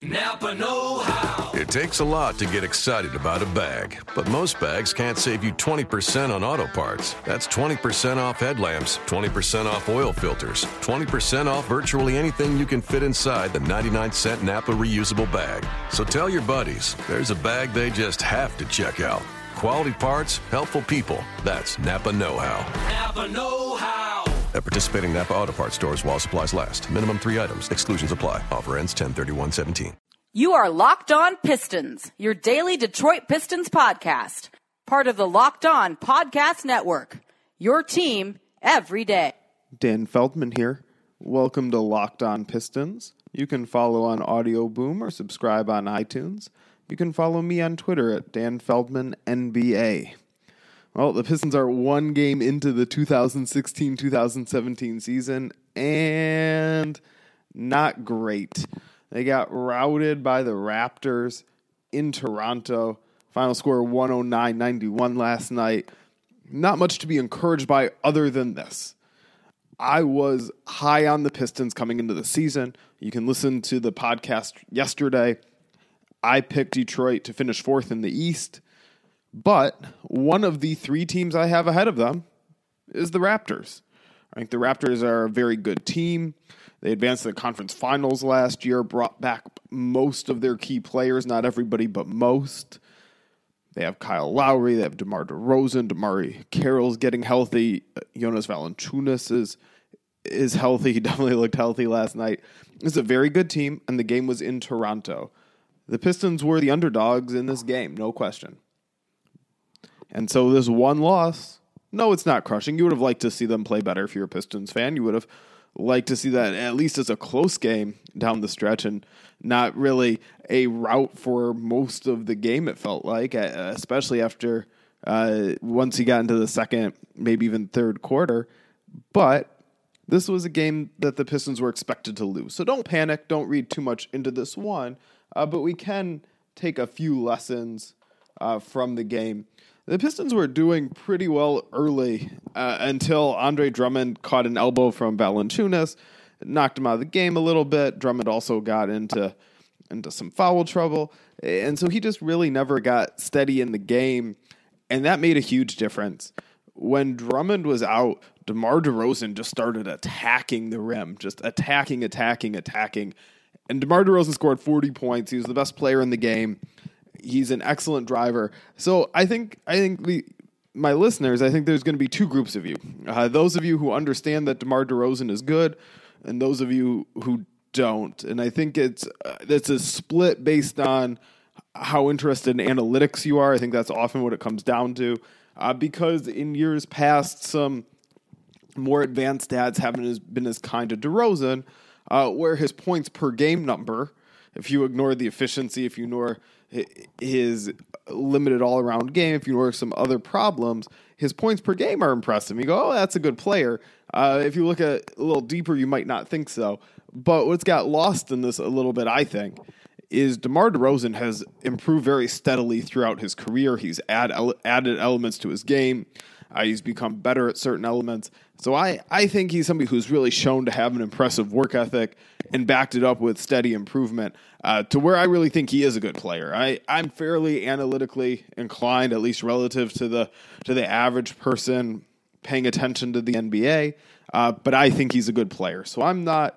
Napa know-how. It takes a lot to get excited about a bag, but most bags can't save you 20% on auto parts. That's 20% off headlamps, 20% off oil filters, 20% off virtually anything you can fit inside the 99-cent Napa reusable bag. So tell your buddies, there's a bag they just have to check out. Quality parts, helpful people. That's Napa know-how. Napa know-how. At participating Napa Auto Parts stores while supplies last. Minimum 3 items. Exclusions apply. Offer ends 10/31/17. You are Locked On Pistons, your daily Detroit Pistons podcast. Part of the Locked On Podcast Network. Your team every day. Dan Feldman here. Welcome to Locked On Pistons. You can follow on Audio Boom or subscribe on iTunes. You can follow me on Twitter at Dan Feldman NBA. Well, the Pistons are one game into the 2016-2017 season, and not great. They got routed by the Raptors in Toronto. Final score 109-91 last night. Not much to be encouraged by other than this. I was high on the Pistons coming into the season. You can listen to the podcast yesterday. I picked Detroit to finish fourth in the East. But one of the 3 teams I have ahead of them is the Raptors. I think the Raptors are a very good team. They advanced to the conference finals last year, brought back most of their key players, not everybody, but most. They have Kyle Lowry, they have DeMar DeRozan, DeMar Carroll's getting healthy. Jonas Valanciunas is healthy. He definitely looked healthy last night. It's a very good team, and the game was in Toronto. The Pistons were the underdogs in this game, no question. And so this one loss, no, it's not crushing. You would have liked to see them play better if you're a Pistons fan. You would have liked to see that at least as a close game down the stretch and not really a rout for most of the game, it felt like, especially after once he got into the second, maybe even third quarter. But this was a game that the Pistons were expected to lose. So don't panic. Don't read too much into this one. But we can take a few lessons from the game. The Pistons were doing pretty well early until Andre Drummond caught an elbow from Valanciunas, knocked him out of the game a little bit. Drummond also got into some foul trouble, and so he just really never got steady in the game, and that made a huge difference. When Drummond was out, DeMar DeRozan just started attacking the rim, just attacking, and DeMar DeRozan scored 40 points. He was the best player in the game. He's an excellent driver. So I think my listeners, I think there's going to be 2 groups of you. Those of you who understand that DeMar DeRozan is good, and those of you who don't. And I think it's a split based on how interested in analytics you are. I think that's often what it comes down to. Because in years past, some more advanced stats haven't been as kind to DeRozan, where his points per game number, if you ignore the efficiency, if you ignore his limited all-around game, if you ignore some other problems, his points per game are impressive. You go, oh, that's a good player. If you look at a little deeper, you might not think so. But what's got lost in this a little bit, I think, is DeMar DeRozan has improved very steadily throughout his career. He's added elements to his game. He's become better at certain elements. So I think he's somebody who's really shown to have an impressive work ethic and backed it up with steady improvement to where I really think he is a good player. I'm fairly analytically inclined, at least relative to the average person paying attention to the NBA, but I think he's a good player. So I'm not,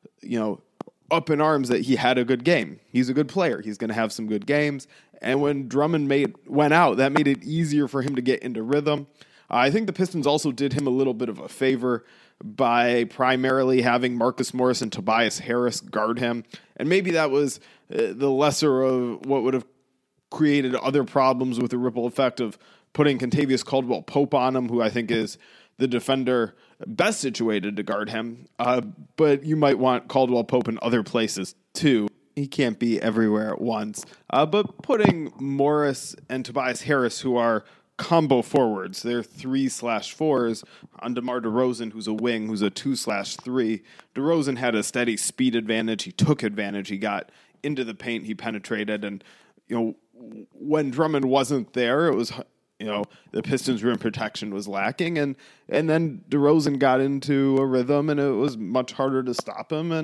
up in arms that he had a good game. He's a good player. He's going to have some good games. And when Drummond went out, that made it easier for him to get into rhythm. I think the Pistons also did him a little bit of a favor by primarily having Marcus Morris and Tobias Harris guard him. And maybe that was the lesser of what would have created other problems with the ripple effect of putting Kentavious Caldwell-Pope on him, who I think is the defender best situated to guard him. But you might want Caldwell-Pope in other places too. He can't be everywhere at once. But putting Morris and Tobias Harris, who are combo forwards, they're 3/4s, on DeMar DeRozan, who's a wing, who's a 2/3. DeRozan had a steady speed advantage. He took advantage. He got into the paint. He penetrated. And, when Drummond wasn't there, it was, the Pistons' rim protection was lacking. And then DeRozan got into a rhythm, and it was much harder to stop him. And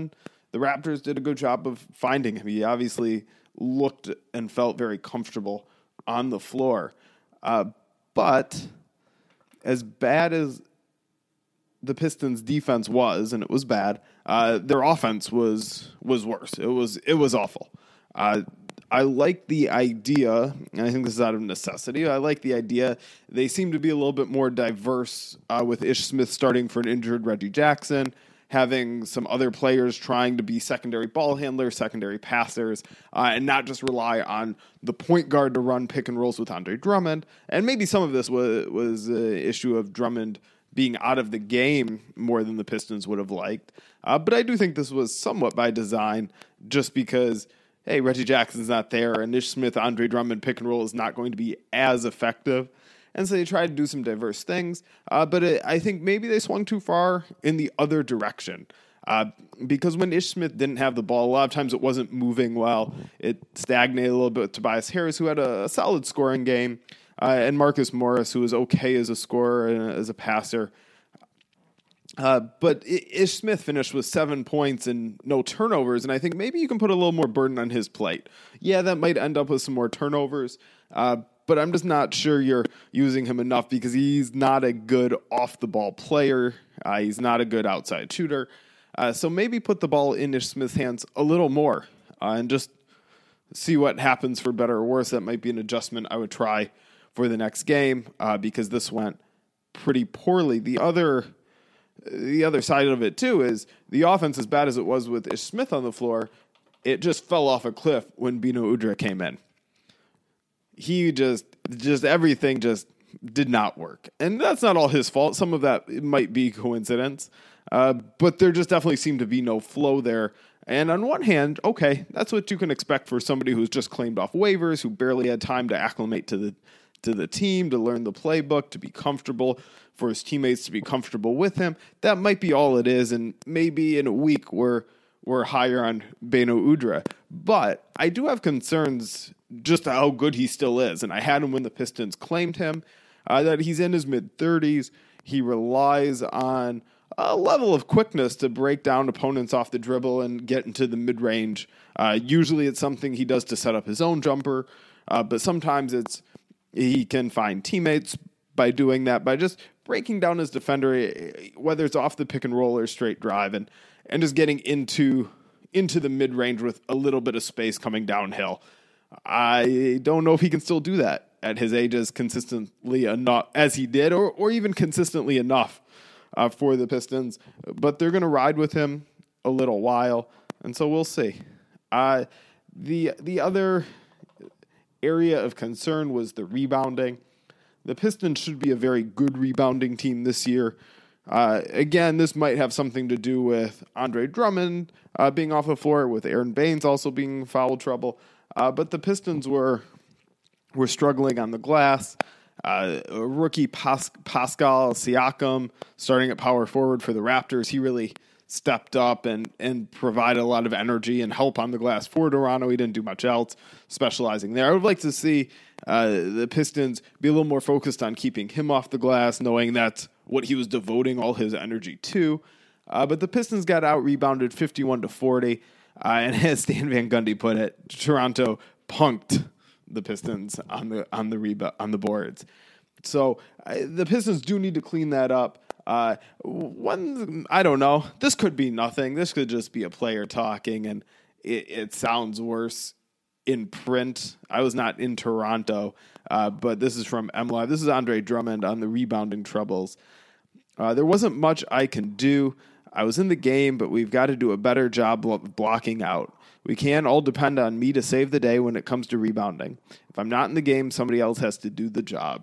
the Raptors did a good job of finding him. He obviously looked and felt very comfortable on the floor. But as bad as the Pistons' defense was, and it was bad, their offense was worse. It was awful. I like the idea, and I think this is out of necessity. I like the idea. They seem to be a little bit more diverse with Ish Smith starting for an injured Reggie Jackson, having some other players trying to be secondary ball handlers, secondary passers, and not just rely on the point guard to run pick and rolls with Andre Drummond. And maybe some of this was an issue of Drummond being out of the game more than the Pistons would have liked. But I do think this was somewhat by design, just because, hey, Reggie Jackson's not there, and Ish Smith, Andre Drummond pick and roll is not going to be as effective. And so they tried to do some diverse things, but I think maybe they swung too far in the other direction. Because when Ish Smith didn't have the ball, a lot of times it wasn't moving well. It stagnated a little bit with Tobias Harris, who had a solid scoring game, and Marcus Morris, who was okay as a scorer and as a passer. But Ish Smith finished with 7 points and no turnovers, and I think maybe you can put a little more burden on his plate. Yeah, that might end up with some more turnovers, but I'm just not sure you're using him enough because he's not a good off-the-ball player. He's not a good outside shooter. So maybe put the ball in Ish Smith's hands a little more and just see what happens for better or worse. That might be an adjustment I would try for the next game because this went pretty poorly. The other side of it, too, is the offense, as bad as it was with Ish Smith on the floor, it just fell off a cliff when Bino Udrih came in. He just everything just did not work. And that's not all his fault. Some of that might be coincidence. But there just definitely seemed to be no flow there. And on one hand, okay, that's what you can expect for somebody who's just claimed off waivers, who barely had time to acclimate to the team, to learn the playbook, to be comfortable, for his teammates to be comfortable with him. That might be all it is, and maybe in a week we're higher on Bino Udrih. But I do have concerns just how good he still is, and I had him when the Pistons claimed him, that he's in his mid-30s. He relies on a level of quickness to break down opponents off the dribble and get into the mid-range. Usually it's something he does to set up his own jumper, but sometimes he can find teammates by doing that, by just breaking down his defender, whether it's off the pick and roll or straight drive, and just getting into the mid-range with a little bit of space coming downhill. I don't know if he can still do that at his age as consistently enough as he did, or even consistently enough for the Pistons. But they're going to ride with him a little while, and so we'll see. The other area of concern was the rebounding. The Pistons should be a very good rebounding team this year. Again, this might have something to do with Andre Drummond being off the floor, with Aaron Baines also being in foul trouble. But the Pistons were struggling on the glass. Rookie Pascal Siakam starting at power forward for the Raptors. He really stepped up and provided a lot of energy and help on the glass for Toronto. He didn't do much else specializing there. I would like to see the Pistons be a little more focused on keeping him off the glass, knowing that's what he was devoting all his energy to. But the Pistons got out-rebounded 51-40. And as Stan Van Gundy put it, Toronto punked the Pistons on the boards. So the Pistons do need to clean that up. I don't know. This could be nothing. This could just be a player talking, and it sounds worse in print. I was not in Toronto, but this is from MLive. This is Andre Drummond on the rebounding troubles. There wasn't much I can do. I was in the game, but we've got to do a better job blocking out. We can't all depend on me to save the day when it comes to rebounding. If I'm not in the game, somebody else has to do the job.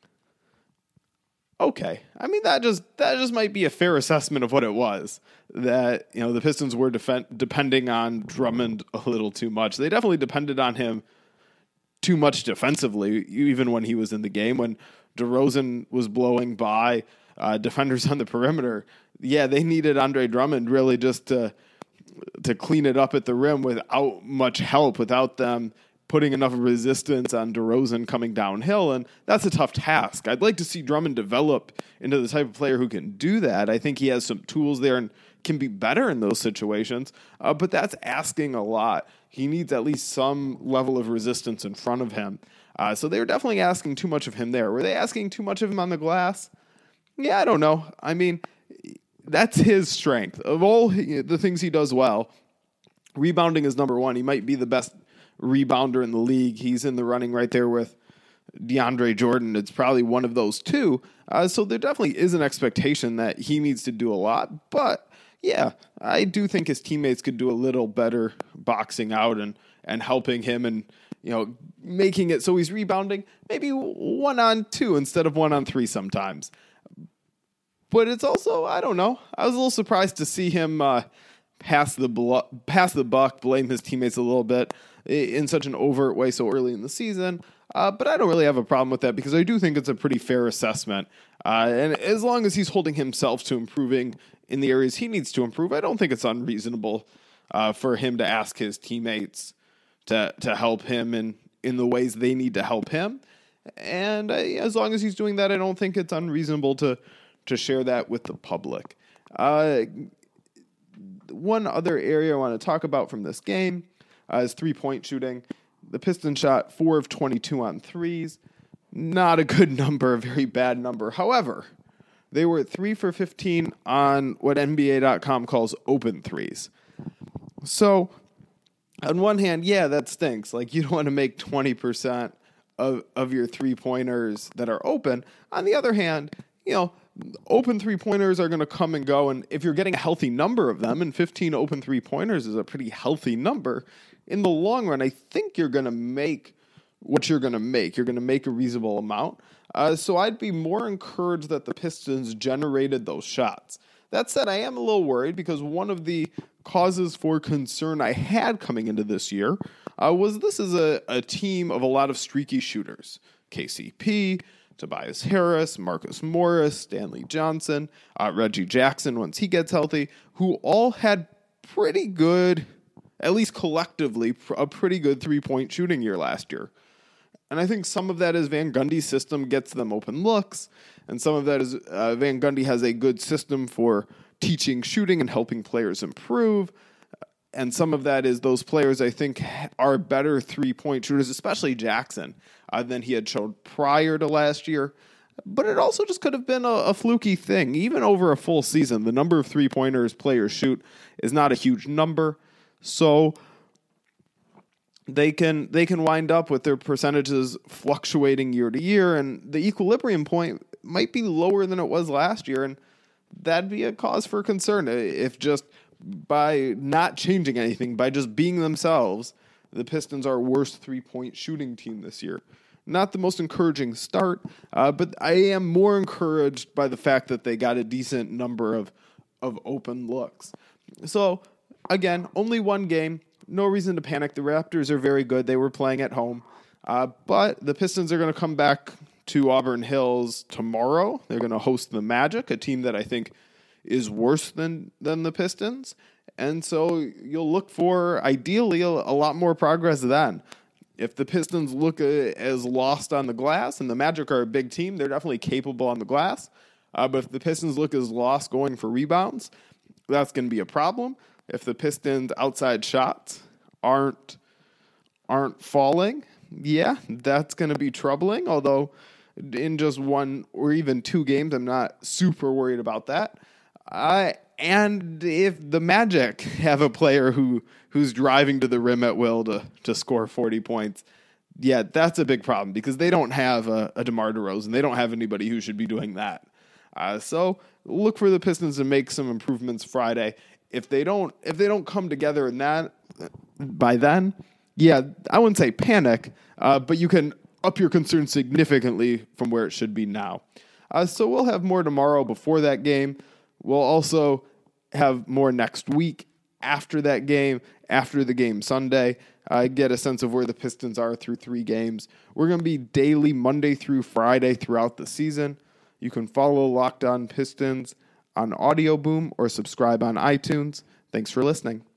Okay. I mean, that just might be a fair assessment of what it was. That, the Pistons were depending on Drummond a little too much. They definitely depended on him too much defensively, even when he was in the game. When DeRozan was blowing by defenders on the perimeter, yeah, they needed Andre Drummond really just to clean it up at the rim without much help, without them putting enough resistance on DeRozan coming downhill, and that's a tough task. I'd like to see Drummond develop into the type of player who can do that. I think he has some tools there and can be better in those situations, but that's asking a lot. He needs at least some level of resistance in front of him. So they were definitely asking too much of him there. Were they asking too much of him on the glass? Yeah, I don't know. I mean, that's his strength. Of all the things he does well, rebounding is number one. He might be the best rebounder in the league. He's in the running right there with DeAndre Jordan. It's probably one of those two. So there definitely is an expectation that he needs to do a lot. But yeah, I do think his teammates could do a little better boxing out and helping him and, making it so he's rebounding maybe 1-on-2 instead of 1-on-3 sometimes. But it's also, I don't know. I was a little surprised to see him pass the buck, blame his teammates a little bit in such an overt way so early in the season. But I don't really have a problem with that because I do think it's a pretty fair assessment. And as long as he's holding himself to improving in the areas he needs to improve, I don't think it's unreasonable for him to ask his teammates to help him in the ways they need to help him. And as long as he's doing that, I don't think it's unreasonable to share that with the public. One other area I want to talk about from this game is three-point shooting. The Pistons shot 4 of 22 on threes. Not a good number, a very bad number. However, they were 3 for 15 on what NBA.com calls open threes. So, on one hand, yeah, that stinks. Like, you don't want to make 20% of your three-pointers that are open. On the other hand, open three-pointers are going to come and go, and if you're getting a healthy number of them, and 15 open three-pointers is a pretty healthy number, in the long run, I think you're going to make what you're going to make. You're going to make a reasonable amount. So I'd be more encouraged that the Pistons generated those shots. That said, I am a little worried because one of the causes for concern I had coming into this year was this is a team of a lot of streaky shooters. KCP, Tobias Harris, Marcus Morris, Stanley Johnson, Reggie Jackson once he gets healthy, who all had pretty good, at least collectively, a pretty good three-point shooting year last year. And I think some of that is Van Gundy's system gets them open looks, and some of that is Van Gundy has a good system for teaching shooting and helping players improve. And some of that is those players, I think, are better three-point shooters, especially Jackson, than he had shown prior to last year. But it also just could have been a fluky thing. Even over a full season, the number of three-pointers players shoot is not a huge number. So they can wind up with their percentages fluctuating year to year, and the equilibrium point might be lower than it was last year, and that'd be a cause for concern if just by not changing anything, by just being themselves, the Pistons are a worse three-point shooting team this year. Not the most encouraging start, but I am more encouraged by the fact that they got a decent number of open looks. So, again, only one game. No reason to panic. The Raptors are very good. They were playing at home. But the Pistons are going to come back to Auburn Hills tomorrow. They're going to host the Magic, a team that I think is worse than the Pistons. And so you'll look for, ideally, a lot more progress then. If the Pistons look as lost on the glass, and the Magic are a big team, they're definitely capable on the glass. But if the Pistons look as lost going for rebounds, that's going to be a problem. If the Pistons' outside shots aren't falling, yeah, that's going to be troubling. Although in just one or even two games, I'm not super worried about that. And if the Magic have a player who's driving to the rim at will to score 40 points, yeah, that's a big problem because they don't have a DeMar DeRozan. They don't have anybody who should be doing that. So look for the Pistons to make some improvements Friday. If they don't come together in that by then, yeah, I wouldn't say panic, but you can up your concern significantly from where it should be now. So we'll have more tomorrow before that game. We'll also have more next week after that game, after the game Sunday. Get a sense of where the Pistons are through 3 games. We're going to be daily Monday through Friday throughout the season. You can follow Locked On Pistons on Audio Boom or subscribe on iTunes. Thanks for listening.